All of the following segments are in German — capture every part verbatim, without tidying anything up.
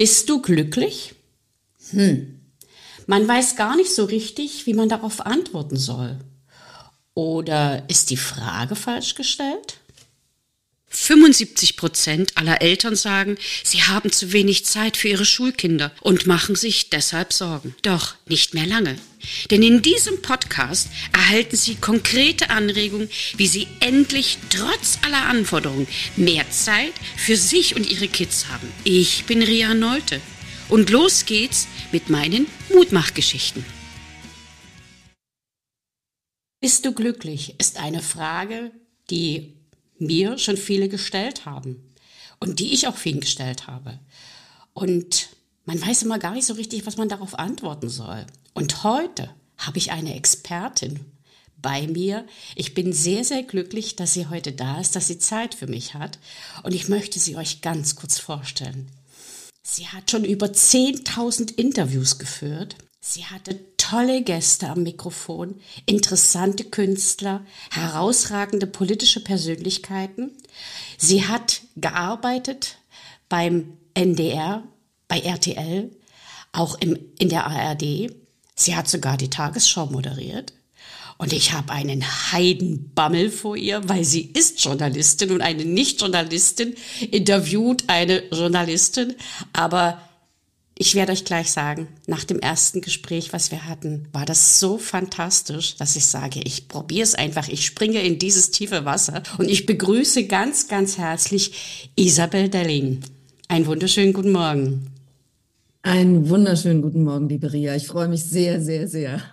Bist du glücklich? Hm. Man weiß gar nicht so richtig, wie man darauf antworten soll. Oder ist die Frage falsch gestellt? fünfundsiebzig Prozent aller Eltern sagen, sie haben zu wenig Zeit für ihre Schulkinder und machen sich deshalb Sorgen. Doch nicht mehr lange. Denn in diesem Podcast erhalten Sie konkrete Anregungen, wie Sie endlich trotz aller Anforderungen mehr Zeit für sich und Ihre Kids haben. Ich bin Ria Nolte und los geht's mit meinen Mutmachgeschichten. Bist du glücklich? Ist eine Frage, die mir schon viele gestellt haben und die ich auch vielen gestellt habe. Und man weiß immer gar nicht so richtig, was man darauf antworten soll. Und heute habe ich eine Expertin bei mir. Ich bin sehr, sehr glücklich, dass sie heute da ist, dass sie Zeit für mich hat. Und ich möchte sie euch ganz kurz vorstellen. Sie hat schon über zehntausend Interviews geführt. Sie hatte tolle Gäste am Mikrofon, interessante Künstler, herausragende politische Persönlichkeiten. Sie hat gearbeitet beim N D R, bei R T L, auch im, in der A R D. Sie hat sogar die Tagesschau moderiert. Und ich habe einen Heidenbammel vor ihr, weil sie ist Journalistin und eine Nicht-Journalistin interviewt eine Journalistin. Aber ich werde euch gleich sagen, nach dem ersten Gespräch, was wir hatten, war das so fantastisch, dass ich sage, ich probiere es einfach, ich springe in dieses tiefe Wasser und ich begrüße ganz, ganz herzlich Isabel Delling. Einen wunderschönen guten Morgen. Einen wunderschönen guten Morgen, liebe Ria. Ich freue mich sehr, sehr, sehr.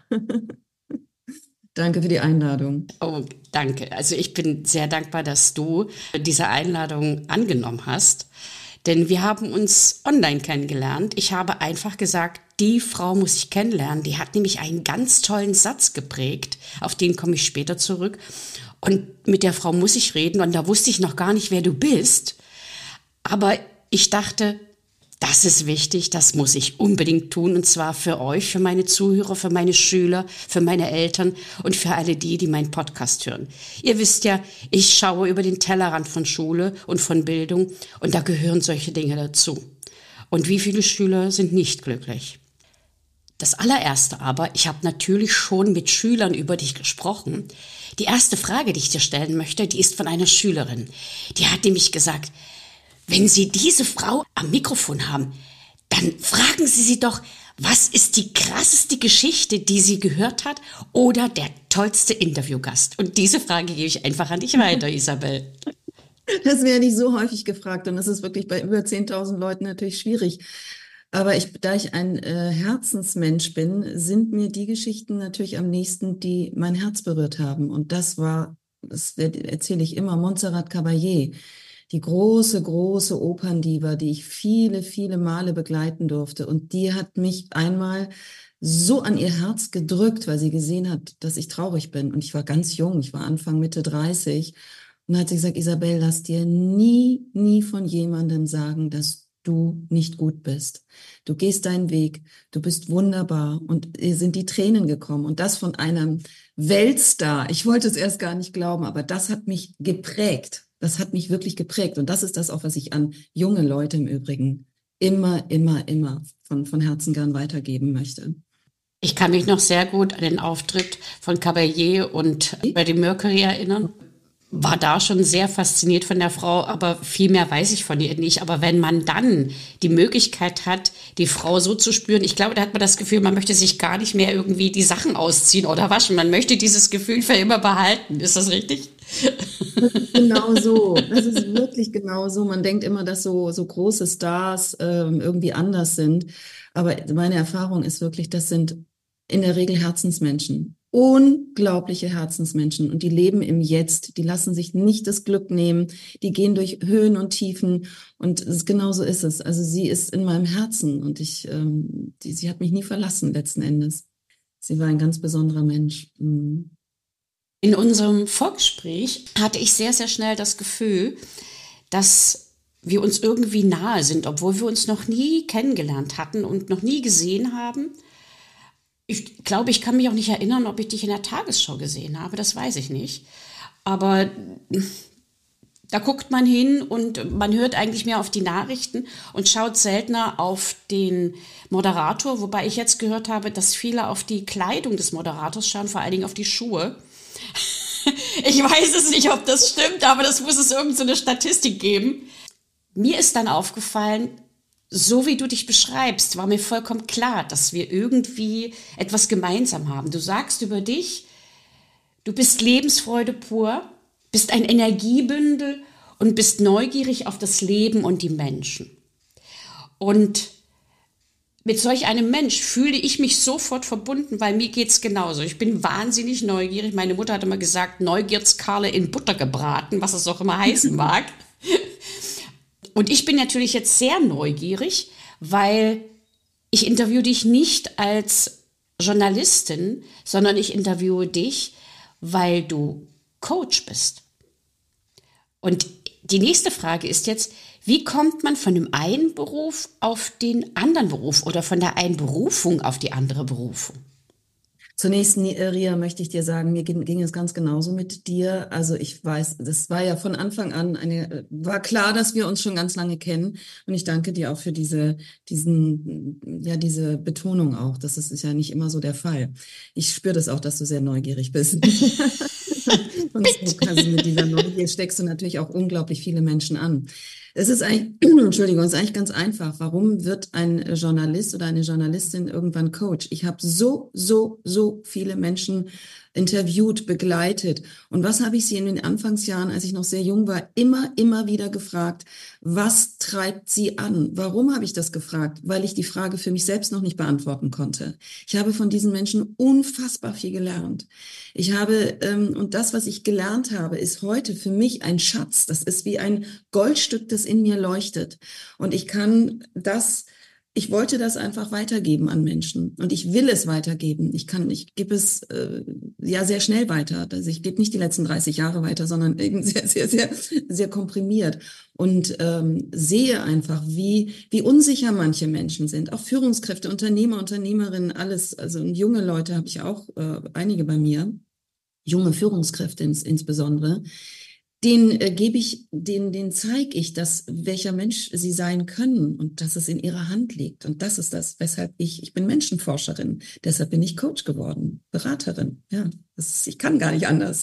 Danke für die Einladung. Oh, danke. Also ich bin sehr dankbar, dass du diese Einladung angenommen hast. Denn wir haben uns online kennengelernt. Ich habe einfach gesagt, die Frau muss ich kennenlernen. Die hat nämlich einen ganz tollen Satz geprägt. Auf den komme ich später zurück. Und mit der Frau muss ich reden. Und da wusste ich noch gar nicht, wer du bist. Aber ich dachte, das ist wichtig, das muss ich unbedingt tun. Und zwar für euch, für meine Zuhörer, für meine Schüler, für meine Eltern und für alle die, die meinen Podcast hören. Ihr wisst ja, ich schaue über den Tellerrand von Schule und von Bildung und da gehören solche Dinge dazu. Und wie viele Schüler sind nicht glücklich? Das allererste aber, ich habe natürlich schon mit Schülern über dich gesprochen. Die erste Frage, die ich dir stellen möchte, die ist von einer Schülerin. Die hat nämlich gesagt, wenn Sie diese Frau am Mikrofon haben, dann fragen Sie sie doch, was ist die krasseste Geschichte, die sie gehört hat oder der tollste Interviewgast? Und diese Frage gebe ich einfach an dich weiter, Isabel. Das werde ich so häufig gefragt und das ist wirklich bei über zehntausend Leuten natürlich schwierig. Aber ich, da ich ein äh, Herzensmensch bin, sind mir die Geschichten natürlich am nächsten, die mein Herz berührt haben. Und das war, das erzähle ich immer, Montserrat Caballé. Die große, große Operndiva, die ich viele, viele Male begleiten durfte. Und die hat mich einmal so an ihr Herz gedrückt, weil sie gesehen hat, dass ich traurig bin. Und ich war ganz jung, ich war Anfang, Mitte dreißig. Und dann hat sie gesagt, Isabel, lass dir nie, nie von jemandem sagen, dass du nicht gut bist. Du gehst deinen Weg, du bist wunderbar. Und ihr sind die Tränen gekommen. Und das von einem Weltstar. Ich wollte es erst gar nicht glauben, aber das hat mich geprägt. Das hat mich wirklich geprägt. Und das ist das auch, was ich an junge Leute im Übrigen immer, immer, immer von, von Herzen gern weitergeben möchte. Ich kann mich noch sehr gut an den Auftritt von Caballé und Freddie Mercury erinnern. War da schon sehr fasziniert von der Frau, aber viel mehr weiß ich von ihr nicht. Aber wenn man dann die Möglichkeit hat, die Frau so zu spüren, ich glaube, da hat man das Gefühl, man möchte sich gar nicht mehr irgendwie die Sachen ausziehen oder waschen. Man möchte dieses Gefühl für immer behalten. Ist das richtig? Das ist genau so. Das ist wirklich genau so. Man denkt immer, dass so, so große Stars ähm, irgendwie anders sind. Aber meine Erfahrung ist wirklich, das sind in der Regel Herzensmenschen. Unglaubliche Herzensmenschen. Und die leben im Jetzt. Die lassen sich nicht das Glück nehmen. Die gehen durch Höhen und Tiefen. Und es, genau so ist es. Also sie ist in meinem Herzen. Und ich, ähm, die, sie hat mich nie verlassen letzten Endes. Sie war ein ganz besonderer Mensch. Mhm. In unserem Vorgespräch hatte ich sehr, sehr schnell das Gefühl, dass wir uns irgendwie nahe sind, obwohl wir uns noch nie kennengelernt hatten und noch nie gesehen haben. Ich glaube, ich kann mich auch nicht erinnern, ob ich dich in der Tagesschau gesehen habe, das weiß ich nicht. Aber Da guckt man hin und man hört eigentlich mehr auf die Nachrichten und schaut seltener auf den Moderator, wobei ich jetzt gehört habe, dass viele auf die Kleidung des Moderators schauen, vor allen Dingen auf die Schuhe. Ich weiß es nicht, ob das stimmt, aber das muss es irgend so eine Statistik geben. Mir ist dann aufgefallen, so wie du dich beschreibst, war mir vollkommen klar, dass wir irgendwie etwas gemeinsam haben. Du sagst über dich, du bist Lebensfreude pur, bist ein Energiebündel und bist neugierig auf das Leben und die Menschen. Und mit solch einem Mensch fühle ich mich sofort verbunden, weil mir geht's genauso. Ich bin wahnsinnig neugierig. Meine Mutter hat immer gesagt, Neugierskarle in Butter gebraten, was es auch immer heißen mag. Und ich bin natürlich jetzt sehr neugierig, weil ich interviewe dich nicht als Journalistin, sondern ich interviewe dich, weil du Coach bist. Und die nächste Frage ist jetzt, wie kommt man von dem einen Beruf auf den anderen Beruf oder von der einen Berufung auf die andere Berufung? Zunächst, Ria, möchte ich dir sagen, mir ging, ging es ganz genauso mit dir. Also ich weiß, das war ja von Anfang an eine, war klar, dass wir uns schon ganz lange kennen. Und ich danke dir auch für diese, diesen, ja, diese Betonung auch. Das ist ja nicht immer so der Fall. Ich spüre das auch, dass du sehr neugierig bist. Und also mit dieser Neugier steckst du natürlich auch unglaublich viele Menschen an. Es ist eigentlich, Entschuldigung, es ist eigentlich ganz einfach. Warum wird ein Journalist oder eine Journalistin irgendwann Coach? Ich habe so, so, so viele Menschen interviewt, begleitet. Und was habe ich sie in den Anfangsjahren, als ich noch sehr jung war, immer, immer wieder gefragt, was treibt sie an? Warum habe ich das gefragt? Weil ich die Frage für mich selbst noch nicht beantworten konnte. Ich habe von diesen Menschen unfassbar viel gelernt. Ich habe, ähm, und das, was ich gelernt habe, ist heute für mich ein Schatz. Das ist wie ein Goldstück, das in mir leuchtet. Und ich kann das Ich wollte das einfach weitergeben an Menschen und ich will es weitergeben. Ich kann, ich gebe es äh, ja sehr schnell weiter. Also ich gebe nicht die letzten dreißig Jahre weiter, sondern eben sehr, sehr, sehr, sehr komprimiert und ähm, sehe einfach, wie wie unsicher manche Menschen sind. Auch Führungskräfte, Unternehmer, Unternehmerinnen, alles. Also junge Leute habe ich auch äh, einige bei mir, junge Führungskräfte ins, insbesondere. Den äh, gebe ich, den, den zeige ich, dass welcher Mensch sie sein können und dass es in ihrer Hand liegt. Und das ist das, weshalb ich, ich bin Menschenforscherin, deshalb bin ich Coach geworden, Beraterin. Ja, das ist, ich kann gar nicht anders.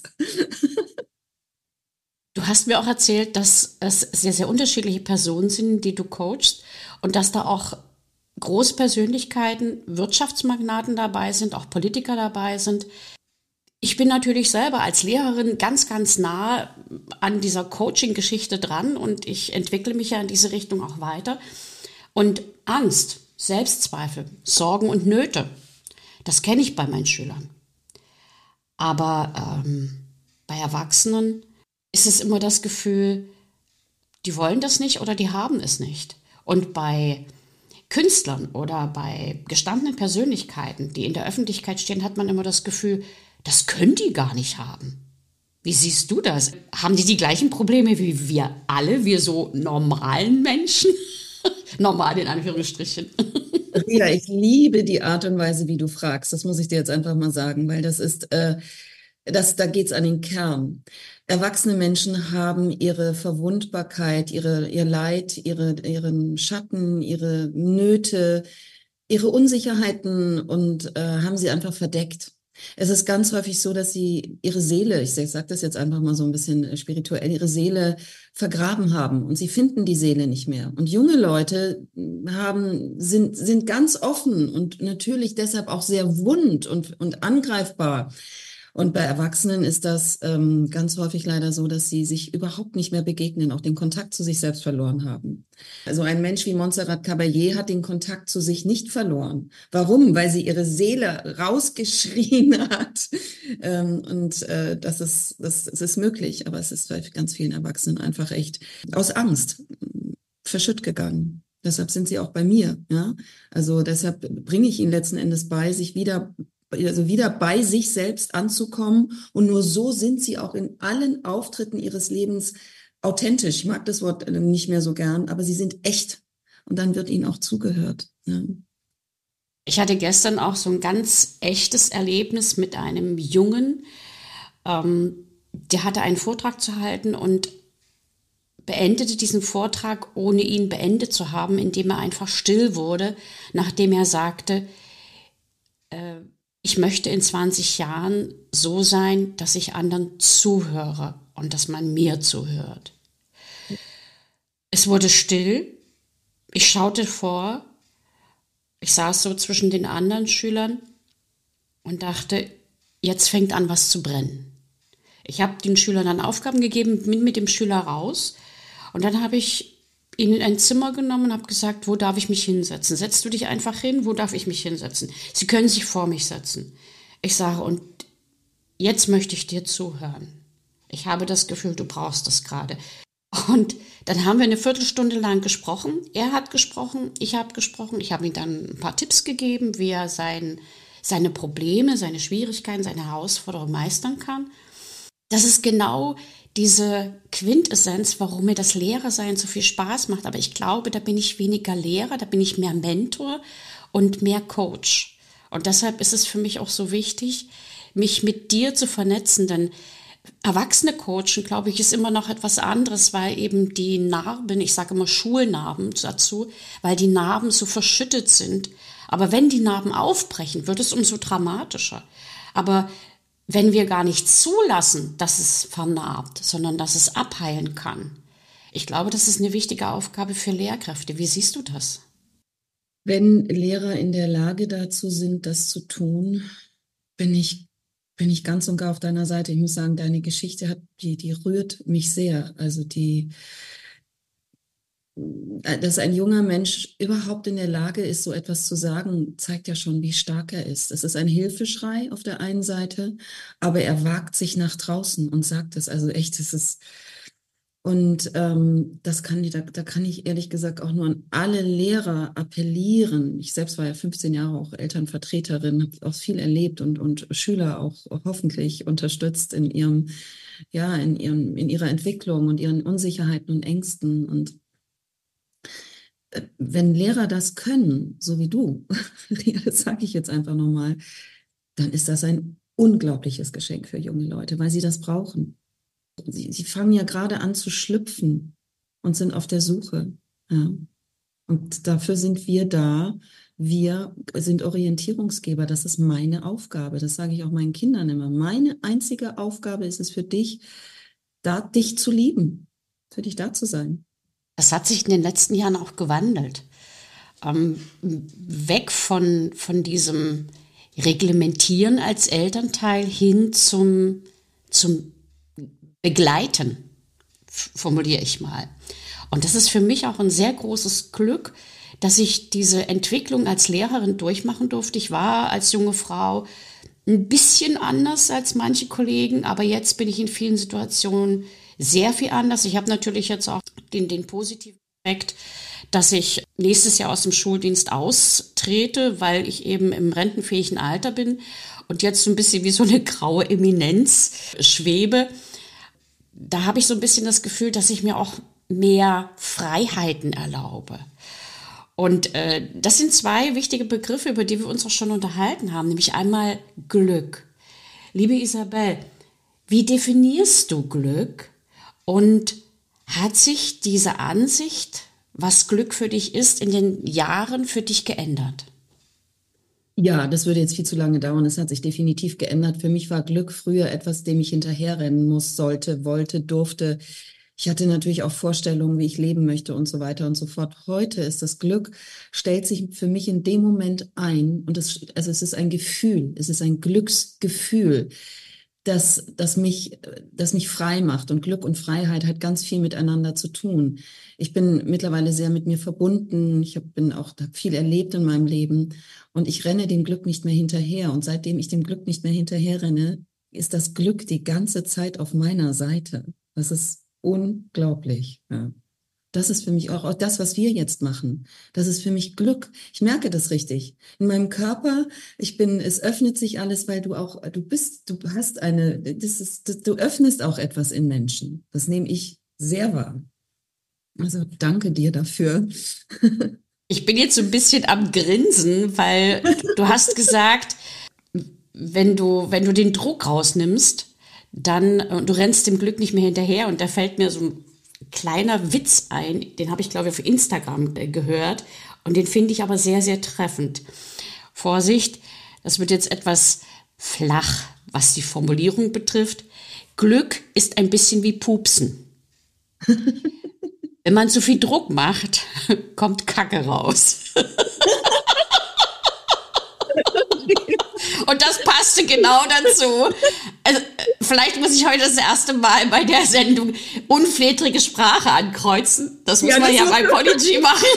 Du hast mir auch erzählt, dass es sehr, sehr unterschiedliche Personen sind, die du coachst und dass da auch Großpersönlichkeiten, Wirtschaftsmagnaten dabei sind, auch Politiker dabei sind. Ich bin natürlich selber als Lehrerin ganz, ganz nah an dieser Coaching-Geschichte dran und ich entwickle mich ja in diese Richtung auch weiter. Und Angst, Selbstzweifel, Sorgen und Nöte, das kenne ich bei meinen Schülern. Aber ähm, bei Erwachsenen ist es immer das Gefühl, die wollen das nicht oder die haben es nicht. Und bei Künstlern oder bei gestandenen Persönlichkeiten, die in der Öffentlichkeit stehen, hat man immer das Gefühl, das können die gar nicht haben. Wie siehst du das? Haben die die gleichen Probleme wie wir alle, wir so normalen Menschen? Normal in Anführungsstrichen. Ja, ich liebe die Art und Weise, wie du fragst. Das muss ich dir jetzt einfach mal sagen, weil das ist, äh, das, da geht's an den Kern. Erwachsene Menschen haben ihre Verwundbarkeit, ihre, ihr Leid, ihre, ihren Schatten, ihre Nöte, ihre Unsicherheiten und äh, haben sie einfach verdeckt. Es ist ganz häufig so, dass sie ihre Seele, ich sage das jetzt einfach mal so ein bisschen spirituell, ihre Seele vergraben haben und sie finden die Seele nicht mehr. Und junge Leute haben, sind, sind ganz offen und natürlich deshalb auch sehr wund und, und angreifbar. Und bei Erwachsenen ist das ähm, ganz häufig leider so, dass sie sich überhaupt nicht mehr begegnen, auch den Kontakt zu sich selbst verloren haben. Also ein Mensch wie Montserrat Caballé hat den Kontakt zu sich nicht verloren. Warum? Weil sie ihre Seele rausgeschrien hat. Ähm, und äh, das ist, das, das ist möglich, aber es ist bei ganz vielen Erwachsenen einfach echt aus Angst verschütt gegangen. Deshalb sind sie auch bei mir. Ja? Also deshalb bringe ich ihnen letzten Endes bei, sich wieder also wieder bei sich selbst anzukommen. Und nur so sind sie auch in allen Auftritten ihres Lebens authentisch. Ich mag das Wort nicht mehr so gern, aber sie sind echt. Und dann wird ihnen auch zugehört. Ja. Ich hatte gestern auch so ein ganz echtes Erlebnis mit einem Jungen. Ähm, der hatte einen Vortrag zu halten und beendete diesen Vortrag, ohne ihn beendet zu haben, indem er einfach still wurde, nachdem er sagte, äh, ich möchte in zwanzig Jahren so sein, dass ich anderen zuhöre und dass man mir zuhört. Es wurde still. Ich schaute vor. Ich saß so zwischen den anderen Schülern und dachte, jetzt fängt an, was zu brennen. Ich habe den Schülern dann Aufgaben gegeben, bin mit dem Schüler raus. Und dann habe ich ihn in ein Zimmer genommen und habe gesagt, wo darf ich mich hinsetzen? Setzt du dich einfach hin, wo darf ich mich hinsetzen? Sie können sich vor mich setzen. Ich sage, und jetzt möchte ich dir zuhören. Ich habe das Gefühl, du brauchst das gerade. Und dann haben wir eine Viertelstunde lang gesprochen. Er hat gesprochen, ich habe gesprochen. Ich habe ihm dann ein paar Tipps gegeben, wie er sein, seine Probleme, seine Schwierigkeiten, seine Herausforderungen meistern kann. Das ist genau diese Quintessenz, warum mir das Lehrersein so viel Spaß macht. Aber ich glaube, da bin ich weniger Lehrer, da bin ich mehr Mentor und mehr Coach. Und deshalb ist es für mich auch so wichtig, mich mit dir zu vernetzen, denn Erwachsene coachen, glaube ich, ist immer noch etwas anderes, weil eben die Narben, ich sage immer Schulnarben dazu, weil die Narben so verschüttet sind. Aber wenn die Narben aufbrechen, wird es umso dramatischer. Aber wenn wir gar nicht zulassen, dass es vernarbt, sondern dass es abheilen kann, ich glaube, das ist eine wichtige Aufgabe für Lehrkräfte. Wie siehst du das? Wenn Lehrer in der Lage dazu sind, das zu tun, bin ich bin ich ganz und gar auf deiner Seite. Ich muss sagen, deine Geschichte hat, die, die rührt mich sehr. Also die, dass ein junger Mensch überhaupt in der Lage ist, so etwas zu sagen, zeigt ja schon, wie stark er ist. Es ist ein Hilfeschrei auf der einen Seite, aber er wagt sich nach draußen und sagt es. Also echt, es ist, und ähm, das kann die, da, da kann ich ehrlich gesagt auch nur an alle Lehrer appellieren. Ich selbst war ja fünfzehn Jahre auch Elternvertreterin, habe auch viel erlebt und und Schüler auch hoffentlich unterstützt in ihrem, ja, in ihrem, in ihrer Entwicklung und ihren Unsicherheiten und Ängsten. Und äh, wenn Lehrer das können, so wie du, das sage ich jetzt einfach nochmal, dann ist das ein unglaubliches Geschenk für junge Leute, weil sie das brauchen. Sie, sie fangen ja gerade an zu schlüpfen und sind auf der Suche. Ja. Und dafür sind wir da. Wir sind Orientierungsgeber. Das ist meine Aufgabe. Das sage ich auch meinen Kindern immer. Meine einzige Aufgabe ist es für dich, da dich zu lieben, für dich da zu sein. Das hat sich in den letzten Jahren auch gewandelt. Ähm, weg von, von diesem Reglementieren als Elternteil hin zum, zum Begleiten, formuliere ich mal. Und das ist für mich auch ein sehr großes Glück, dass ich diese Entwicklung als Lehrerin durchmachen durfte. Ich war als junge Frau ein bisschen anders als manche Kollegen, aber jetzt bin ich in vielen Situationen sehr viel anders. Ich habe natürlich jetzt auch den, den positiven Effekt, dass ich nächstes Jahr aus dem Schuldienst austrete, weil ich eben im rentenfähigen Alter bin und jetzt so ein bisschen wie so eine graue Eminenz schwebe. Da habe ich so ein bisschen das Gefühl, dass ich mir auch mehr Freiheiten erlaube. Und äh, das sind zwei wichtige Begriffe, über die wir uns auch schon unterhalten haben, nämlich einmal Glück. Liebe Isabel, wie definierst du Glück? Und hat sich diese Ansicht, was Glück für dich ist, in den Jahren für dich geändert? Ja, das würde jetzt viel zu lange dauern. Es hat sich definitiv geändert. Für mich war Glück früher etwas, dem ich hinterherrennen muss, sollte, wollte, durfte. Ich hatte natürlich auch Vorstellungen, wie ich leben möchte und so weiter und so fort. Heute ist das Glück, stellt sich für mich in dem Moment ein. Und es, also es ist ein Gefühl, es ist ein Glücksgefühl, das, das mich, das mich frei macht. Und Glück und Freiheit hat ganz viel miteinander zu tun. Ich bin mittlerweile sehr mit mir verbunden. Ich hab, bin auch hab viel erlebt in meinem Leben. Und ich renne dem Glück nicht mehr hinterher. Und seitdem ich dem Glück nicht mehr hinterher renne, ist das Glück die ganze Zeit auf meiner Seite. Das ist unglaublich. Ja. Das ist für mich auch, auch das, was wir jetzt machen. Das ist für mich Glück. Ich merke das richtig. In meinem Körper, ich bin, es öffnet sich alles, weil du auch, du bist, du hast eine, das ist, das, du öffnest auch etwas in Menschen. Das nehme ich sehr wahr. Also danke dir dafür. Ich bin jetzt so ein bisschen am Grinsen, weil du hast gesagt, wenn du, wenn du den Druck rausnimmst, dann, du rennst dem Glück nicht mehr hinterher, und da fällt mir so ein kleiner Witz ein, den habe ich, glaube ich, auf Instagram äh, gehört und den finde ich aber sehr, sehr treffend. Vorsicht, das wird jetzt etwas flach, was die Formulierung betrifft. Glück ist ein bisschen wie Pupsen. Wenn man zu viel Druck macht, kommt Kacke raus. Und das passte genau dazu. Also, vielleicht muss ich heute das erste Mal bei der Sendung unflätrige Sprache ankreuzen. Das muss ja, man ja bei Podigy machen.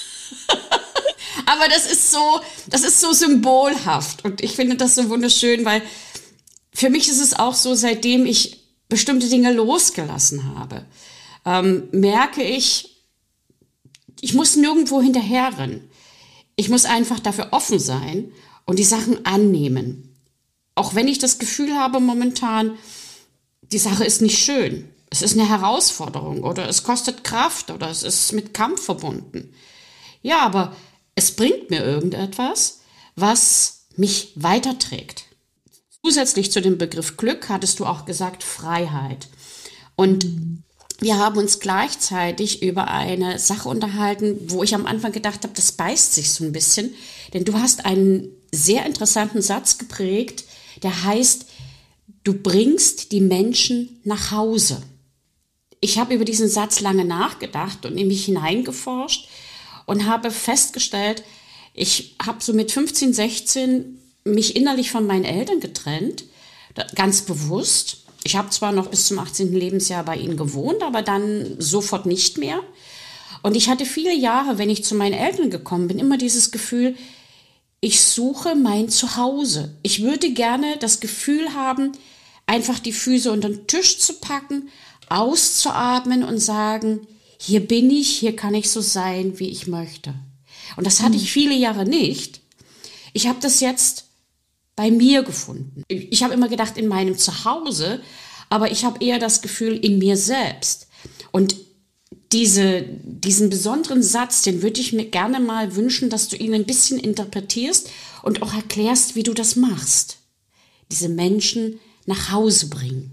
Aber das ist so, das ist so symbolhaft. Und ich finde das so wunderschön, weil für mich ist es auch so, seitdem ich bestimmte Dinge losgelassen habe, ähm, merke ich, ich muss nirgendwo hinterherrennen. Ich muss einfach dafür offen sein und die Sachen annehmen. Auch wenn ich das Gefühl habe momentan, die Sache ist nicht schön. Es ist eine Herausforderung oder es kostet Kraft oder es ist mit Kampf verbunden. Ja, aber es bringt mir irgendetwas, was mich weiterträgt. Zusätzlich zu dem Begriff Glück hattest du auch gesagt Freiheit. Und wir haben uns gleichzeitig über eine Sache unterhalten, wo ich am Anfang gedacht habe, das beißt sich so ein bisschen. Denn du hast einen sehr interessanten Satz geprägt, der heißt, du bringst die Menschen nach Hause. Ich habe über diesen Satz lange nachgedacht und in mich hineingeforscht und habe festgestellt, ich habe so mit fünfzehn, sechzehn mich innerlich von meinen Eltern getrennt, ganz bewusst. Ich habe zwar noch bis zum achtzehnten Lebensjahr bei ihnen gewohnt, aber dann sofort nicht mehr. Und ich hatte viele Jahre, wenn ich zu meinen Eltern gekommen bin, immer dieses Gefühl, ich suche mein Zuhause. Ich würde gerne das Gefühl haben, einfach die Füße unter den Tisch zu packen, auszuatmen und sagen, hier bin ich, hier kann ich so sein, wie ich möchte. Und das hatte ich viele Jahre nicht. Ich habe das jetzt bei mir gefunden. Ich habe immer gedacht, in meinem Zuhause, aber ich habe eher das Gefühl, in mir selbst. Und diese, diesen besonderen Satz, den würde ich mir gerne mal wünschen, dass du ihn ein bisschen interpretierst und auch erklärst, wie du das machst. Diese Menschen nach Hause bringen.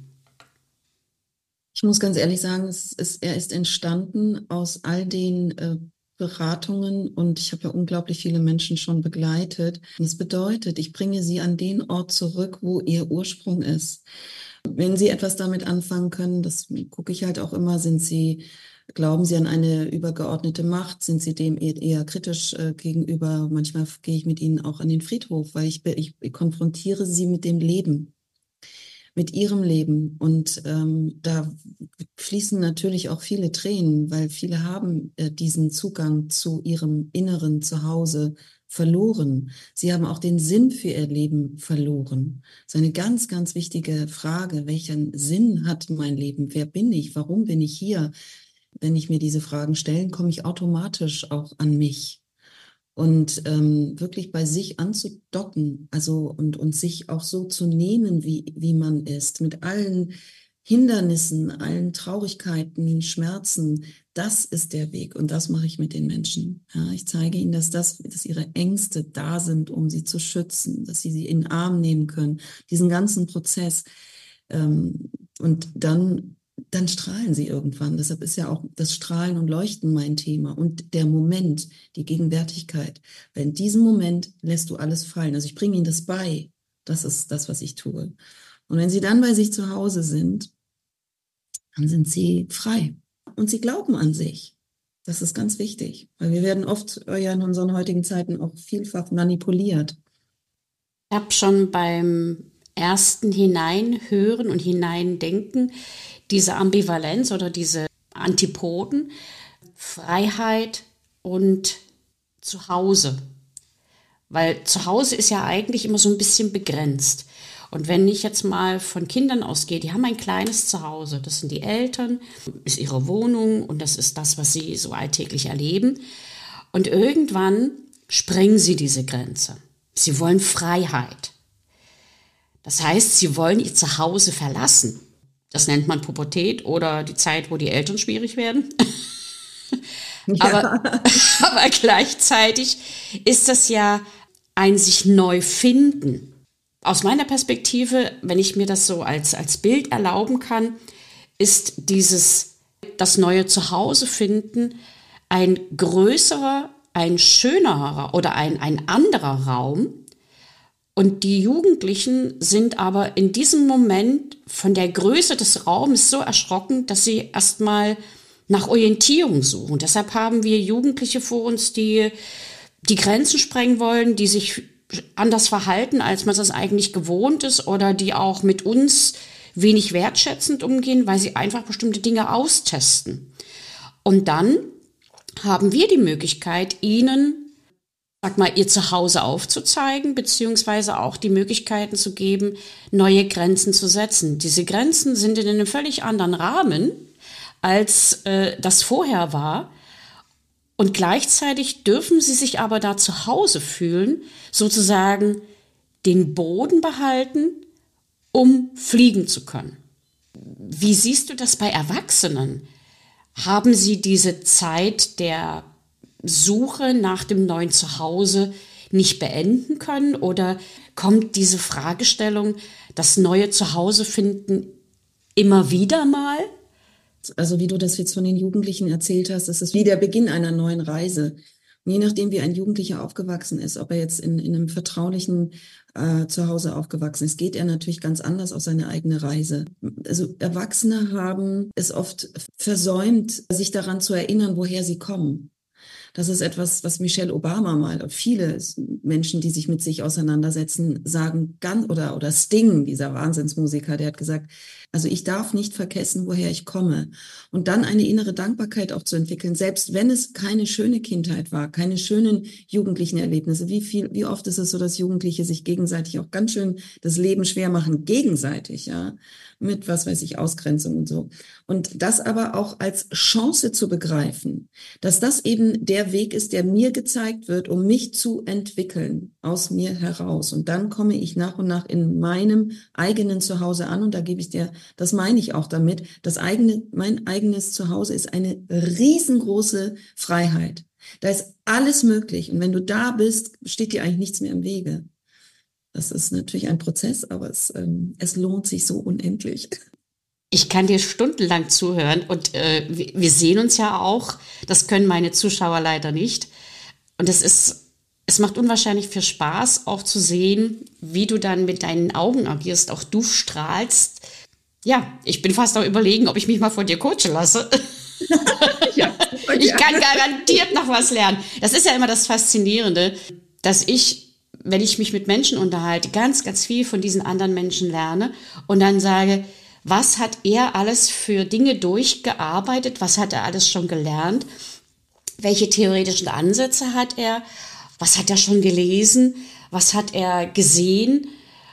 Ich muss ganz ehrlich sagen, es ist, er ist entstanden aus all den äh, Beratungen und ich habe ja unglaublich viele Menschen schon begleitet. Das bedeutet, ich bringe sie an den Ort zurück, wo ihr Ursprung ist. Wenn sie etwas damit anfangen können, das gucke ich halt auch immer, sind sie, glauben sie an eine übergeordnete Macht, sind sie dem eher, eher kritisch äh, gegenüber. Manchmal gehe ich mit ihnen auch an den Friedhof, weil ich, ich, ich konfrontiere sie mit dem Leben. Mit ihrem Leben. Und ähm, da fließen natürlich auch viele Tränen, weil viele haben äh, diesen Zugang zu ihrem inneren Zuhause verloren. Sie haben auch den Sinn für ihr Leben verloren. Das ist eine ganz, ganz wichtige Frage. Welchen Sinn hat mein Leben? Wer bin ich? Warum bin ich hier? Wenn ich mir diese Fragen stelle, komme ich automatisch auch an mich. Und ähm, wirklich bei sich anzudocken, also und, und sich auch so zu nehmen, wie, wie man ist, mit allen Hindernissen, allen Traurigkeiten, Schmerzen, das ist der Weg und das mache ich mit den Menschen. Ja, ich zeige ihnen, dass, das, dass ihre Ängste da sind, um sie zu schützen, dass sie sie in den Arm nehmen können, diesen ganzen Prozess. Ähm, und dann dann strahlen sie irgendwann. Deshalb ist ja auch das Strahlen und Leuchten mein Thema und der Moment, die Gegenwärtigkeit. Weil in diesem Moment lässt du alles fallen. Also ich bringe ihnen das bei. Das ist das, was ich tue. Und wenn sie dann bei sich zu Hause sind, dann sind sie frei. Und sie glauben an sich. Das ist ganz wichtig. Weil wir werden oft ja in unseren heutigen Zeiten auch vielfach manipuliert. Ich habe schon beim ersten Hineinhören und Hineindenken diese Ambivalenz oder diese Antipoden, Freiheit und Zuhause. Weil Zuhause ist ja eigentlich immer so ein bisschen begrenzt. Und wenn ich jetzt mal von Kindern ausgehe, die haben ein kleines Zuhause. Das sind die Eltern, ist ihre Wohnung und das ist das, was sie so alltäglich erleben. Und irgendwann sprengen sie diese Grenze. Sie wollen Freiheit. Das heißt, sie wollen ihr Zuhause verlassen. Das nennt man Pubertät oder die Zeit, wo die Eltern schwierig werden. Ja. aber, aber gleichzeitig ist das ja ein sich neu finden. Aus meiner Perspektive, wenn ich mir das so als, als Bild erlauben kann, ist dieses das neue Zuhause finden ein größerer, ein schönerer oder ein, ein anderer Raum. Und die Jugendlichen sind aber in diesem Moment von der Größe des Raumes so erschrocken, dass sie erstmal nach Orientierung suchen. Deshalb haben wir Jugendliche vor uns, die die Grenzen sprengen wollen, die sich anders verhalten, als man das eigentlich gewohnt ist, oder die auch mit uns wenig wertschätzend umgehen, weil sie einfach bestimmte Dinge austesten. Und dann haben wir die Möglichkeit, ihnen, sag mal, ihr Zuhause aufzuzeigen, beziehungsweise auch die Möglichkeiten zu geben, neue Grenzen zu setzen. Diese Grenzen sind in einem völlig anderen Rahmen, als äh, das vorher war. Und gleichzeitig dürfen sie sich aber da zu Hause fühlen, sozusagen den Boden behalten, um fliegen zu können. Wie siehst du das bei Erwachsenen? Haben sie diese Zeit der Suche nach dem neuen Zuhause nicht beenden können? Oder kommt diese Fragestellung, das neue Zuhause finden, immer wieder mal? Also wie du das jetzt von den Jugendlichen erzählt hast, das ist wie der Beginn einer neuen Reise. Und je nachdem, wie ein Jugendlicher aufgewachsen ist, ob er jetzt in, in einem vertraulichen äh, Zuhause aufgewachsen ist, geht er natürlich ganz anders auf seine eigene Reise. Also Erwachsene haben es oft versäumt, sich daran zu erinnern, woher sie kommen. Das ist etwas, was Michelle Obama mal und viele Menschen, die sich mit sich auseinandersetzen, sagen, ganz, oder, oder Sting, dieser Wahnsinnsmusiker, der hat gesagt, also ich darf nicht vergessen, woher ich komme. Und dann eine innere Dankbarkeit auch zu entwickeln, selbst wenn es keine schöne Kindheit war, keine schönen jugendlichen Erlebnisse. Wie viel, wie oft ist es so, dass Jugendliche sich gegenseitig auch ganz schön das Leben schwer machen, gegenseitig, ja, mit, was weiß ich, Ausgrenzung und so. Und das aber auch als Chance zu begreifen, dass das eben der Weg ist, der mir gezeigt wird, um mich zu entwickeln, aus mir heraus. Und dann komme ich nach und nach in meinem eigenen Zuhause an. Und da gebe ich dir, das meine ich auch damit, das eigene, mein eigenes Zuhause ist eine riesengroße Freiheit. Da ist alles möglich. Und wenn du da bist, steht dir eigentlich nichts mehr im Wege. Das ist natürlich ein Prozess, aber es, ähm, es lohnt sich so unendlich. Ich kann dir stundenlang zuhören und äh, wir sehen uns ja auch. Das können meine Zuschauer leider nicht. Und es ist, es macht unwahrscheinlich viel Spaß, auch zu sehen, wie du dann mit deinen Augen agierst. Auch du strahlst. Ja, ich bin fast auch überlegen, ob ich mich mal von dir coachen lasse. Ja, ich kann garantiert noch was lernen. Das ist ja immer das Faszinierende, dass ich, wenn ich mich mit Menschen unterhalte, ganz, ganz viel von diesen anderen Menschen lerne und dann sage, was hat er alles für Dinge durchgearbeitet? Was hat er alles schon gelernt? Welche theoretischen Ansätze hat er? Was hat er schon gelesen? Was hat er gesehen?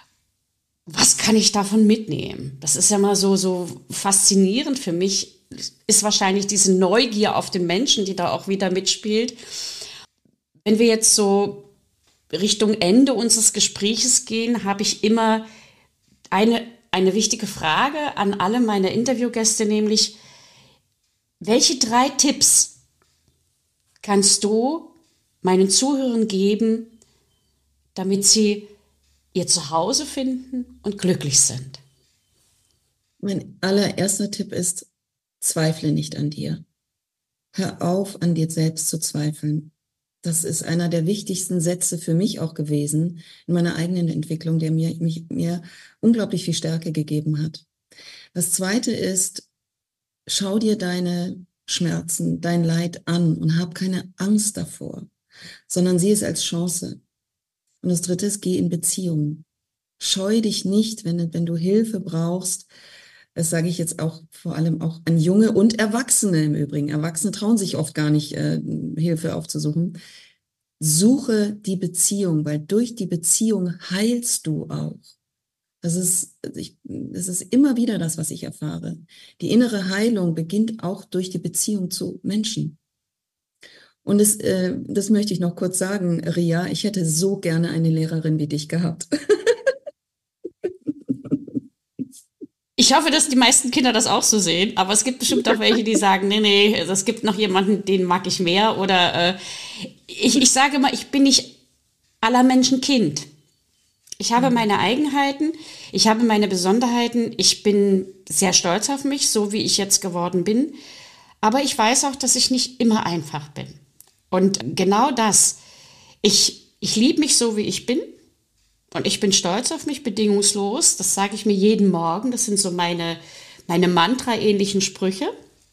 Was kann ich davon mitnehmen? Das ist ja mal so, so faszinierend für mich. Ist wahrscheinlich diese Neugier auf den Menschen, die da auch wieder mitspielt. Wenn wir jetzt so Richtung Ende unseres Gespräches gehen, habe ich immer eine Eine wichtige Frage an alle meine Interviewgäste, nämlich, welche drei Tipps kannst du meinen Zuhörern geben, damit sie ihr Zuhause finden und glücklich sind? Mein allererster Tipp ist, zweifle nicht an dir. Hör auf, an dir selbst zu zweifeln. Das ist einer der wichtigsten Sätze für mich auch gewesen in meiner eigenen Entwicklung, der mir, mich, mir unglaublich viel Stärke gegeben hat. Das Zweite ist, schau dir deine Schmerzen, dein Leid an und hab keine Angst davor, sondern sieh es als Chance. Und das Dritte ist, geh in Beziehung. Scheu dich nicht, wenn, wenn du Hilfe brauchst. Das sage ich jetzt auch vor allem auch an Junge und Erwachsene im Übrigen. Erwachsene trauen sich oft gar nicht, äh, Hilfe aufzusuchen. Suche die Beziehung, weil durch die Beziehung heilst du auch. Das ist, ich, das ist immer wieder das, was ich erfahre. Die innere Heilung beginnt auch durch die Beziehung zu Menschen. Und es, äh, das möchte ich noch kurz sagen, Ria, ich hätte so gerne eine Lehrerin wie dich gehabt. Ich hoffe, dass die meisten Kinder das auch so sehen, aber es gibt bestimmt auch welche, die sagen, nee, nee, also es gibt noch jemanden, den mag ich mehr. Oder äh, ich, ich sage mal, ich bin nicht aller Menschen Kind. Ich habe meine Eigenheiten, ich habe meine Besonderheiten, ich bin sehr stolz auf mich, so wie ich jetzt geworden bin. Aber ich weiß auch, dass ich nicht immer einfach bin. Und genau das, ich, ich liebe mich so, wie ich bin. Und ich bin stolz auf mich, bedingungslos. Das sage ich mir jeden Morgen. Das sind so meine, meine Mantra-ähnlichen Sprüche.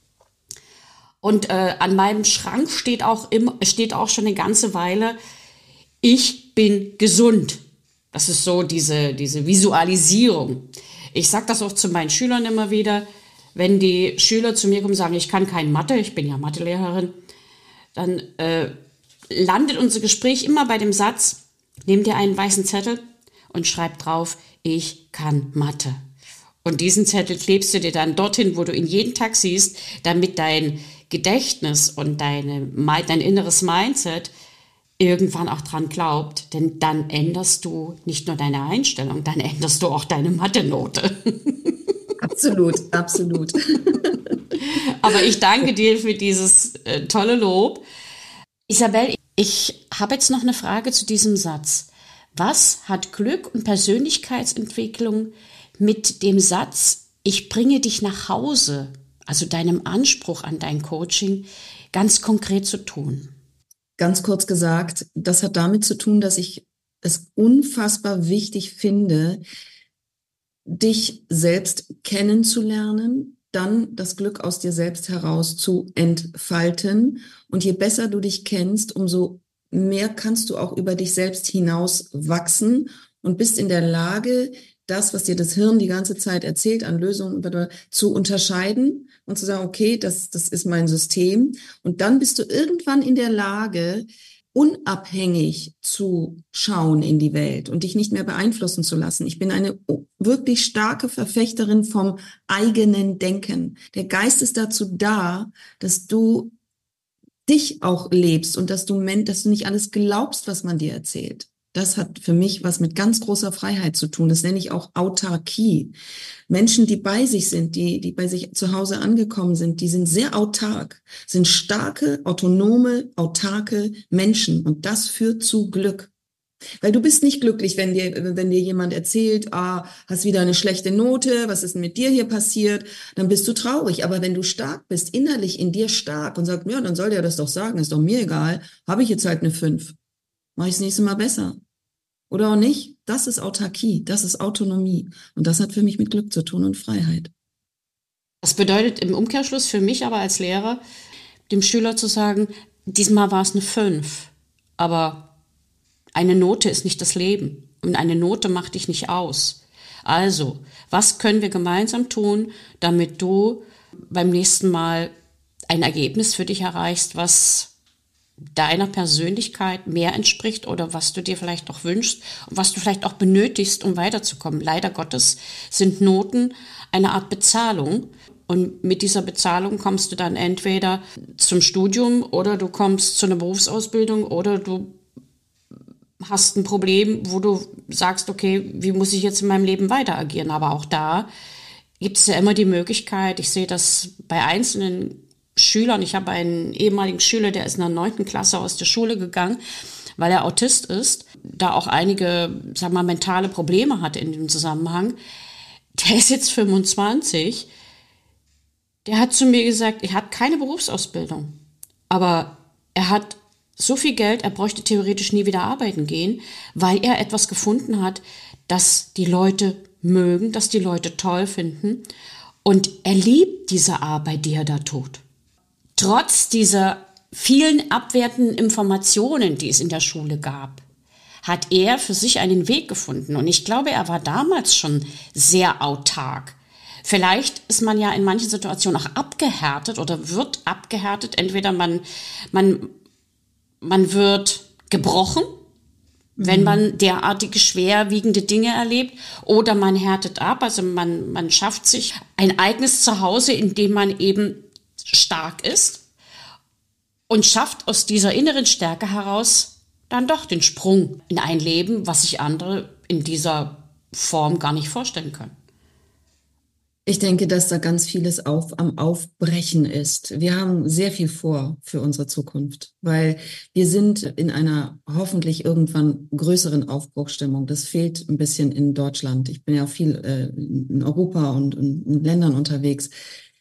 Und äh, an meinem Schrank steht auch, immer, steht auch schon eine ganze Weile, ich bin gesund. Das ist so diese, diese Visualisierung. Ich sage das auch zu meinen Schülern immer wieder. Wenn die Schüler zu mir kommen und sagen, ich kann kein Mathe, ich bin ja Mathelehrerin, dann äh, landet unser Gespräch immer bei dem Satz, nimm dir einen weißen Zettel und schreib drauf, ich kann Mathe. Und diesen Zettel klebst du dir dann dorthin, wo du ihn jeden Tag siehst, damit dein Gedächtnis und deine, dein inneres Mindset irgendwann auch dran glaubt. Denn dann änderst du nicht nur deine Einstellung, dann änderst du auch deine Mathe-Note. Absolut, absolut. Aber ich danke dir für dieses äh, tolle Lob. Isabel, ich habe jetzt noch eine Frage zu diesem Satz. Was hat Glück und Persönlichkeitsentwicklung mit dem Satz, ich bringe dich nach Hause, also deinem Anspruch an dein Coaching, ganz konkret zu tun? Ganz kurz gesagt, das hat damit zu tun, dass ich es unfassbar wichtig finde, dich selbst kennenzulernen, dann das Glück aus dir selbst heraus zu entfalten. Und je besser du dich kennst, umso mehr kannst du auch über dich selbst hinaus wachsen und bist in der Lage, das, was dir das Hirn die ganze Zeit erzählt, an Lösungen zu unterscheiden und zu sagen, okay, das, das ist mein System. Und dann bist du irgendwann in der Lage, unabhängig zu schauen in die Welt und dich nicht mehr beeinflussen zu lassen. Ich bin eine wirklich starke Verfechterin vom eigenen Denken. Der Geist ist dazu da, dass du dich auch lebst und dass du, dass du nicht alles glaubst, was man dir erzählt. Das hat für mich was mit ganz großer Freiheit zu tun. Das nenne ich auch Autarkie. Menschen, die bei sich sind, die, die bei sich zu Hause angekommen sind, die sind sehr autark, sind starke, autonome, autarke Menschen. Und das führt zu Glück. Weil du bist nicht glücklich, wenn dir, wenn dir jemand erzählt, ah, hast wieder eine schlechte Note, was ist denn mit dir hier passiert? Dann bist du traurig. Aber wenn du stark bist, innerlich in dir stark und sagst, ja, dann soll der das doch sagen, ist doch mir egal, habe ich jetzt halt eine fünf. Mache ich das nächste Mal besser. Oder auch nicht? Das ist Autarkie, das ist Autonomie. Und das hat für mich mit Glück zu tun und Freiheit. Das bedeutet im Umkehrschluss für mich aber als Lehrer, dem Schüler zu sagen, diesmal war es eine fünf, aber eine Note ist nicht das Leben und eine Note macht dich nicht aus. Also, was können wir gemeinsam tun, damit du beim nächsten Mal ein Ergebnis für dich erreichst, was deiner Persönlichkeit mehr entspricht oder was du dir vielleicht auch wünschst und was du vielleicht auch benötigst, um weiterzukommen. Leider Gottes sind Noten eine Art Bezahlung und mit dieser Bezahlung kommst du dann entweder zum Studium oder du kommst zu einer Berufsausbildung oder du hast ein Problem, wo du sagst, okay, wie muss ich jetzt in meinem Leben weiter agieren? Aber auch da gibt es ja immer die Möglichkeit, ich sehe das bei einzelnen Schülern. Ich habe einen ehemaligen Schüler, der ist in der neunten Klasse aus der Schule gegangen, weil er Autist ist, da auch einige, sag mal, mentale Probleme hatte in dem Zusammenhang. Der ist jetzt fünfundzwanzig. Der hat zu mir gesagt, er hat keine Berufsausbildung, aber er hat so viel Geld, er bräuchte theoretisch nie wieder arbeiten gehen, weil er etwas gefunden hat, das die Leute mögen, das die Leute toll finden. Und er liebt diese Arbeit, die er da tut. Trotz dieser vielen abwertenden Informationen, die es in der Schule gab, hat er für sich einen Weg gefunden. Und ich glaube, er war damals schon sehr autark. Vielleicht ist man ja in manchen Situationen auch abgehärtet oder wird abgehärtet. Entweder man, man, man wird gebrochen, wenn man derartige schwerwiegende Dinge erlebt, oder man härtet ab. Also man, man schafft sich ein eigenes Zuhause, in dem man eben stark ist und schafft aus dieser inneren Stärke heraus dann doch den Sprung in ein Leben, was sich andere in dieser Form gar nicht vorstellen können. Ich denke, dass da ganz vieles auf, am Aufbrechen ist. Wir haben sehr viel vor für unsere Zukunft, weil wir sind in einer hoffentlich irgendwann größeren Aufbruchsstimmung. Das fehlt ein bisschen in Deutschland. Ich bin ja auch viel äh, in Europa und, und in Ländern unterwegs.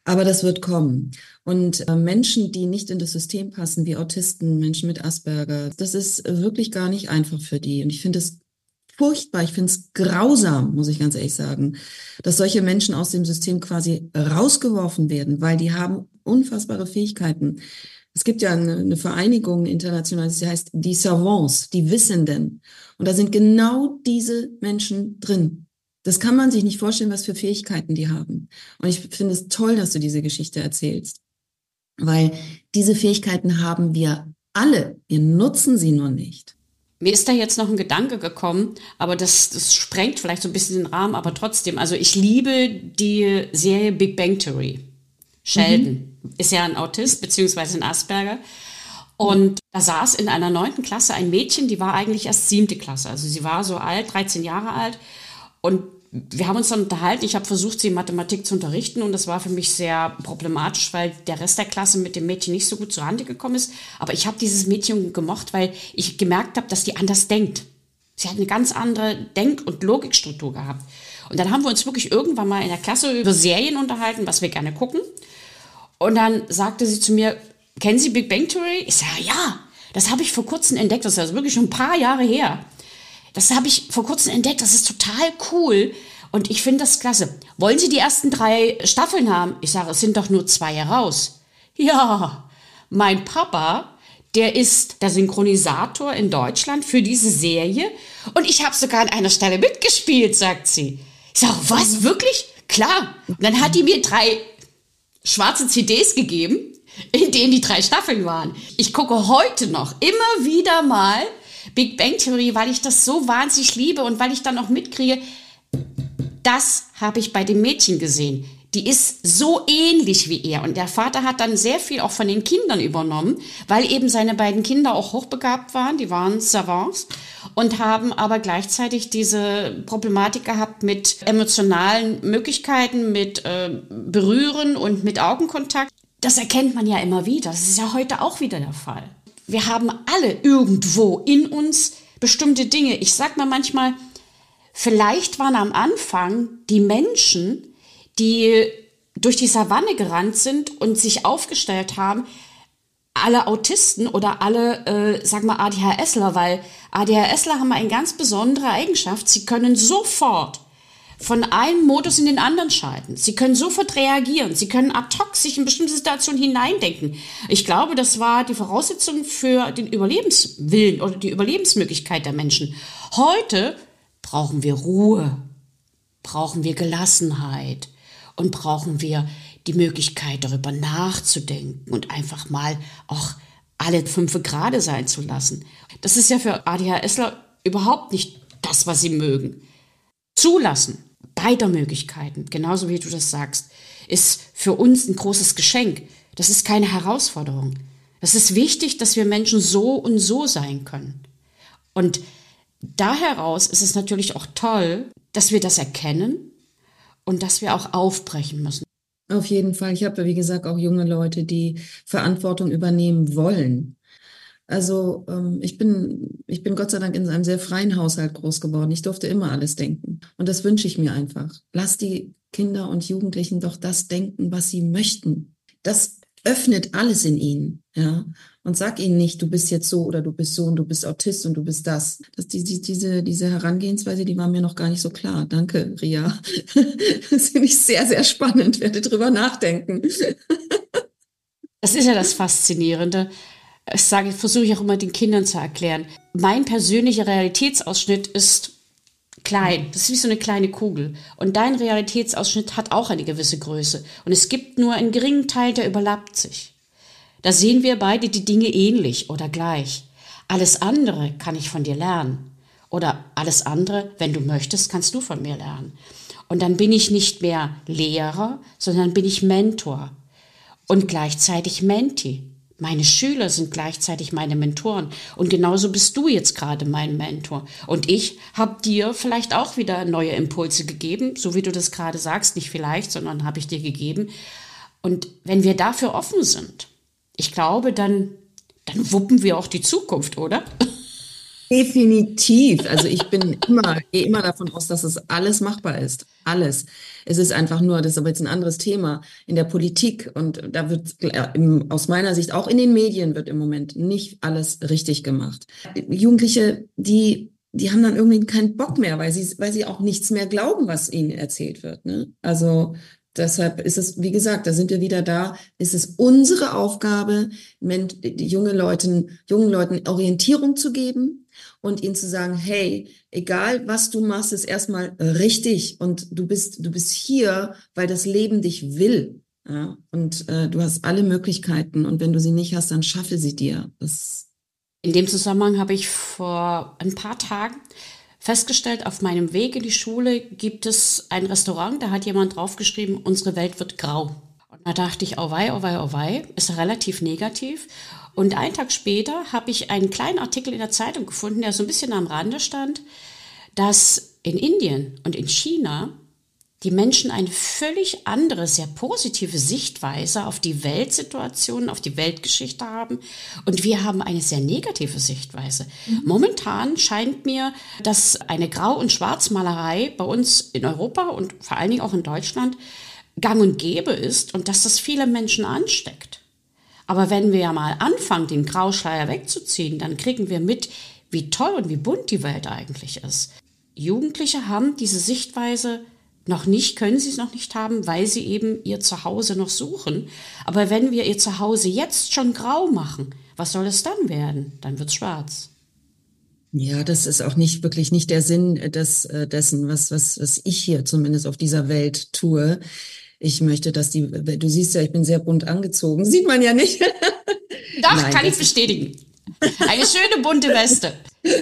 Aber das wird kommen. Und äh, Menschen, die nicht in das System passen, wie Autisten, Menschen mit Asperger, das ist äh, wirklich gar nicht einfach für die. Und ich finde es furchtbar, ich finde es grausam, muss ich ganz ehrlich sagen, dass solche Menschen aus dem System quasi rausgeworfen werden, weil die haben unfassbare Fähigkeiten. Es gibt ja eine, eine Vereinigung international, die heißt die Savants, die Wissenden. Und da sind genau diese Menschen drin. Das kann man sich nicht vorstellen, was für Fähigkeiten die haben. Und ich finde es toll, dass du diese Geschichte erzählst, weil diese Fähigkeiten haben wir alle. Wir nutzen sie nur nicht. Mir ist da jetzt noch ein Gedanke gekommen, aber das, das sprengt vielleicht so ein bisschen den Rahmen, aber trotzdem, also ich liebe die Serie Big Bang Theory. Sheldon mhm. ist ja ein Autist beziehungsweise ein Asperger. Und da saß in einer neunten Klasse ein Mädchen, die war eigentlich erst siebte Klasse. Also sie war so alt, dreizehn Jahre alt. Und wir haben uns dann unterhalten. Ich habe versucht, sie in Mathematik zu unterrichten. Und das war für mich sehr problematisch, weil der Rest der Klasse mit dem Mädchen nicht so gut zur Hand gekommen ist. Aber ich habe dieses Mädchen gemocht, weil ich gemerkt habe, dass die anders denkt. Sie hat eine ganz andere Denk- und Logikstruktur gehabt. Und dann haben wir uns wirklich irgendwann mal in der Klasse über Serien unterhalten, was wir gerne gucken. Und dann sagte sie zu mir, kennen Sie Big Bang Theory? Ich sage, ja, das habe ich vor kurzem entdeckt. Das ist also wirklich schon ein paar Jahre her. Das habe ich vor kurzem entdeckt. Das ist total cool. Und ich finde das klasse. Wollen Sie die ersten drei Staffeln haben? Ich sage, es sind doch nur zwei heraus. Ja, mein Papa, der ist der Synchronisator in Deutschland für diese Serie. Und ich habe sogar an einer Stelle mitgespielt, sagt sie. Ich sage, was, wirklich? Klar. Und dann hat die mir drei schwarze C Ds gegeben, in denen die drei Staffeln waren. Ich gucke heute noch immer wieder mal Big Bang Theory, weil ich das so wahnsinnig liebe und weil ich dann auch mitkriege, das habe ich bei dem Mädchen gesehen. Die ist so ähnlich wie er. Und der Vater hat dann sehr viel auch von den Kindern übernommen, weil eben seine beiden Kinder auch hochbegabt waren. Die waren Savants und haben aber gleichzeitig diese Problematik gehabt mit emotionalen Möglichkeiten, mit äh, Berühren und mit Augenkontakt. Das erkennt man ja immer wieder. Das ist ja heute auch wieder der Fall. Wir haben alle irgendwo in uns bestimmte Dinge. Ich sag mal manchmal, vielleicht waren am Anfang die Menschen, die durch die Savanne gerannt sind und sich aufgestellt haben, alle Autisten oder alle, äh, sag mal, ADHSler, weil ADHSler haben eine ganz besondere Eigenschaft. Sie können sofort von einem Modus in den anderen schalten. Sie können sofort reagieren. Sie können ad hoc sich in bestimmte Situationen hineindenken. Ich glaube, das war die Voraussetzung für den Überlebenswillen oder die Überlebensmöglichkeit der Menschen. Heute brauchen wir Ruhe, brauchen wir Gelassenheit und brauchen wir die Möglichkeit, darüber nachzudenken und einfach mal auch alle fünf Grade sein zu lassen. Das ist ja für ADHSler überhaupt nicht das, was sie mögen. Zulassen beider Möglichkeiten, genauso wie du das sagst, ist für uns ein großes Geschenk. Das ist keine Herausforderung. Das ist wichtig, dass wir Menschen so und so sein können. Und da heraus ist es natürlich auch toll, dass wir das erkennen und dass wir auch aufbrechen müssen. Auf jeden Fall. Ich habe, wie gesagt, auch junge Leute, die Verantwortung übernehmen wollen. Also ähm, ich bin, ich bin Gott sei Dank in einem sehr freien Haushalt groß geworden. Ich durfte immer alles denken. Und das wünsche ich mir einfach. Lass die Kinder und Jugendlichen doch das denken, was sie möchten. Das öffnet alles in ihnen, ja. Und sag ihnen nicht, du bist jetzt so oder du bist so und du bist Autist und du bist das. das die, die, diese, diese Herangehensweise, die war mir noch gar nicht so klar. Danke, Ria. Das finde ich sehr, sehr spannend. Werde drüber nachdenken. Das ist ja das Faszinierende. Ich sage, versuche ich auch immer den Kindern zu erklären. Mein persönlicher Realitätsausschnitt ist klein. Das ist wie so eine kleine Kugel. Und dein Realitätsausschnitt hat auch eine gewisse Größe. Und es gibt nur einen geringen Teil, der überlappt sich. Da sehen wir beide die Dinge ähnlich oder gleich. Alles andere kann ich von dir lernen. Oder alles andere, wenn du möchtest, kannst du von mir lernen. Und dann bin ich nicht mehr Lehrer, sondern bin ich Mentor. Und gleichzeitig Menti. Meine Schüler sind gleichzeitig meine Mentoren. Und genauso bist du jetzt gerade mein Mentor. Und ich habe dir vielleicht auch wieder neue Impulse gegeben, so wie du das gerade sagst. Nicht vielleicht, sondern habe ich dir gegeben. Und wenn wir dafür offen sind, ich glaube, dann, dann wuppen wir auch die Zukunft, oder? Definitiv. Also ich bin immer, gehe immer davon aus, dass es alles machbar ist. Alles. Es ist einfach nur, das ist aber jetzt ein anderes Thema, in der Politik und da wird im, aus meiner Sicht auch in den Medien wird im Moment nicht alles richtig gemacht. Jugendliche, die die haben dann irgendwie keinen Bock mehr, weil sie weil sie auch nichts mehr glauben, was ihnen erzählt wird, ne? Also deshalb ist es, wie gesagt, da sind wir wieder da, ist es unsere Aufgabe, die junge Leuten, jungen Leuten Orientierung zu geben und ihnen zu sagen, hey, egal was du machst, ist erstmal richtig und du bist, du bist hier, weil das Leben dich will. Ja? Und äh, du hast alle Möglichkeiten und wenn du sie nicht hast, dann schaffe sie dir. Das In dem Zusammenhang habe ich vor ein paar Tagen festgestellt, auf meinem Weg in die Schule gibt es ein Restaurant, da hat jemand draufgeschrieben, unsere Welt wird grau. Und da dachte ich, oh wei, oh wei, oh wei, ist relativ negativ. Und einen Tag später habe ich einen kleinen Artikel in der Zeitung gefunden, der so ein bisschen am Rande stand, dass in Indien und in China die Menschen eine völlig andere, sehr positive Sichtweise auf die Weltsituation, auf die Weltgeschichte haben. Und wir haben eine sehr negative Sichtweise. Mhm. Momentan scheint mir, dass eine Grau- und Schwarzmalerei bei uns in Europa und vor allen Dingen auch in Deutschland gang und gäbe ist und dass das viele Menschen ansteckt. Aber wenn wir ja mal anfangen, den Grauschleier wegzuziehen, dann kriegen wir mit, wie toll und wie bunt die Welt eigentlich ist. Jugendliche haben diese Sichtweise noch nicht, können sie es noch nicht haben, weil sie eben ihr Zuhause noch suchen. Aber wenn wir ihr Zuhause jetzt schon grau machen, was soll es dann werden? Dann wird's schwarz. Ja, das ist auch nicht wirklich nicht der Sinn des, dessen, was, was, was ich hier zumindest auf dieser Welt tue. Ich möchte, dass die, du siehst ja, ich bin sehr bunt angezogen. Sieht man ja nicht. Doch, Nein, kann ich bestätigen. Eine schöne bunte Weste.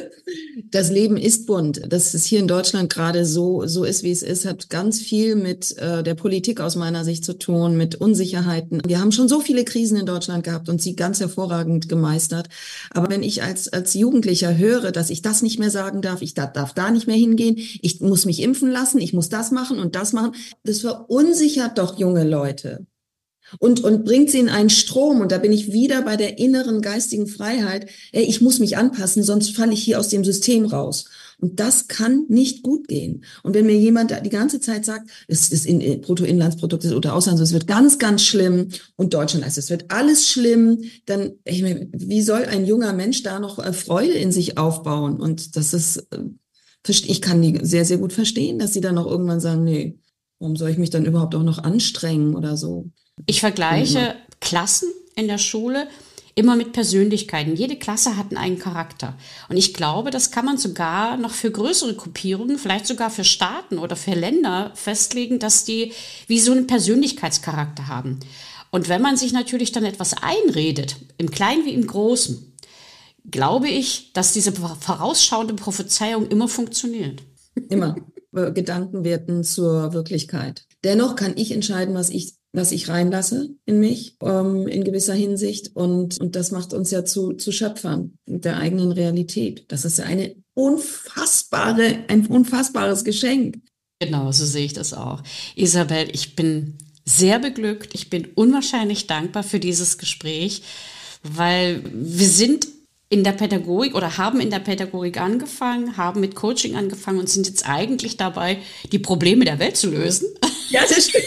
Das Leben ist bunt. Dass es hier in Deutschland gerade so so ist, wie es ist, hat ganz viel mit äh, der Politik aus meiner Sicht zu tun, mit Unsicherheiten. Wir haben schon so viele Krisen in Deutschland gehabt und sie ganz hervorragend gemeistert. Aber wenn ich als als Jugendlicher höre, dass ich das nicht mehr sagen darf, ich darf, darf da nicht mehr hingehen, ich muss mich impfen lassen, ich muss das machen und das machen, das verunsichert doch junge Leute. Und, und bringt sie in einen Strom. Und da bin ich wieder bei der inneren geistigen Freiheit. Ey, ich muss mich anpassen, sonst falle ich hier aus dem System raus. Und das kann nicht gut gehen. Und wenn mir jemand die ganze Zeit sagt, es ist in Bruttoinlandsprodukt oder Ausland, es wird ganz, ganz schlimm und Deutschland heißt, es wird alles schlimm, dann, ich meine, wie soll ein junger Mensch da noch Freude in sich aufbauen? Und das ist, ich kann die sehr, sehr gut verstehen, dass sie dann auch irgendwann sagen, nee, warum soll ich mich dann überhaupt auch noch anstrengen oder so? Ich vergleiche Klassen in der Schule immer mit Persönlichkeiten. Jede Klasse hat einen eigenen Charakter. Und ich glaube, das kann man sogar noch für größere Gruppierungen, vielleicht sogar für Staaten oder für Länder festlegen, dass die wie so einen Persönlichkeitscharakter haben. Und wenn man sich natürlich dann etwas einredet, im Kleinen wie im Großen, glaube ich, dass diese vorausschauende Prophezeiung immer funktioniert. Immer. Gedanken werden zur Wirklichkeit. Dennoch kann ich entscheiden, was ich was ich reinlasse in mich, ähm, in gewisser Hinsicht. Und, und das macht uns ja zu, zu Schöpfern der eigenen Realität. Das ist ja eine unfassbare, ein unfassbares Geschenk. Genau, so sehe ich das auch. Isabel, ich bin sehr beglückt. Ich bin unwahrscheinlich dankbar für dieses Gespräch, weil wir sind in der Pädagogik oder haben in der Pädagogik angefangen, haben mit Coaching angefangen und sind jetzt eigentlich dabei, die Probleme der Welt zu lösen. Ja, das stimmt.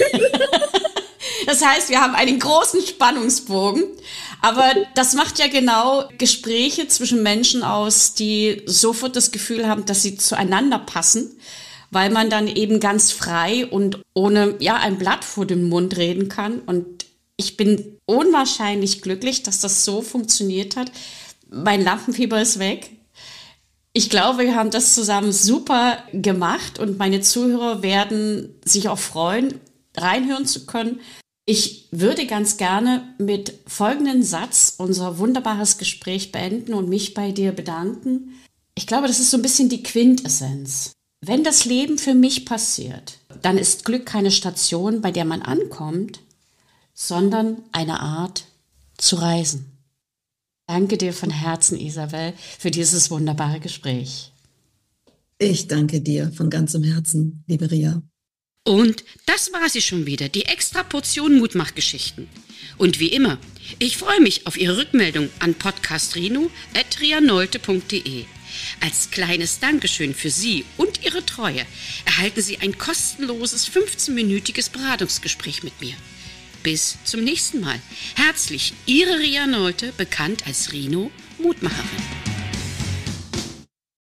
Das heißt, wir haben einen großen Spannungsbogen, aber das macht ja genau Gespräche zwischen Menschen aus, die sofort das Gefühl haben, dass sie zueinander passen, weil man dann eben ganz frei und ohne ja ein Blatt vor dem Mund reden kann. Und ich bin unwahrscheinlich glücklich, dass das so funktioniert hat. Mein Lampenfieber ist weg. Ich glaube, wir haben das zusammen super gemacht und meine Zuhörer werden sich auch freuen, reinhören zu können. Ich würde ganz gerne mit folgendem Satz unser wunderbares Gespräch beenden und mich bei dir bedanken. Ich glaube, das ist so ein bisschen die Quintessenz. Wenn das Leben für mich passiert, dann ist Glück keine Station, bei der man ankommt, sondern eine Art zu reisen. Danke dir von Herzen, Isabel, für dieses wunderbare Gespräch. Ich danke dir von ganzem Herzen, liebe Ria. Und das war sie schon wieder, die extra Portion Mutmachgeschichten. Und wie immer, ich freue mich auf Ihre Rückmeldung an podcastrino at rianolte punkt de. Als kleines Dankeschön für Sie und Ihre Treue erhalten Sie ein kostenloses fünfzehnminütiges Beratungsgespräch mit mir. Bis zum nächsten Mal. Herzlich, Ihre Ria Nolte, bekannt als Rino, Mutmacherin.